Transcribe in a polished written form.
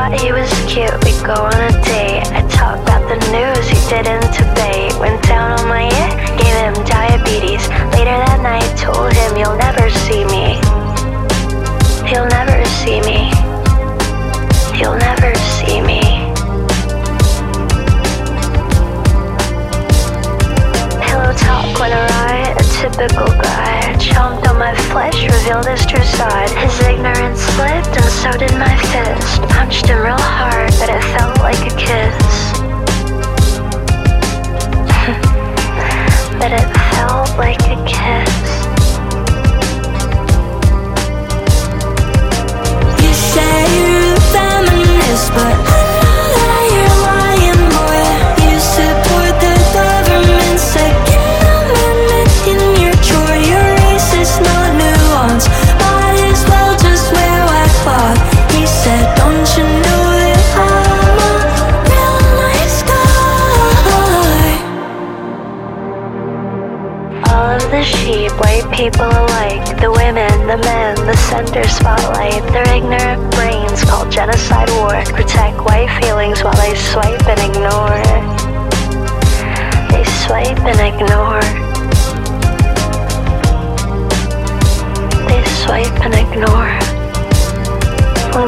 thought he was cute, we'd go on a date. I talked about the news he didn't debate. Went down on my ear, gave him diabetes. Later that night, told him you'll never see me. You'll never see me. You'll never see me. Pillow talk went awry, a typical guy. Chomped on my flesh, revealed his true side. His ignorance slipped and so did my fist. Punched him real hard, but it felt like a kiss. But it felt like a kiss. You say you're a feminist, but I know that you're lying, boy. You support the government's second amendment in your drawer. You're racist, not nuanced. Might as well just wear white cloth. He said, don't you know that I'm a real nice guy? All of the sheep, white people alike. The women, the men, the center spotlight. Their ignorant brains call genocide war. Protect white feelings while they swipe and ignore. They swipe and ignore. They swipe and ignore.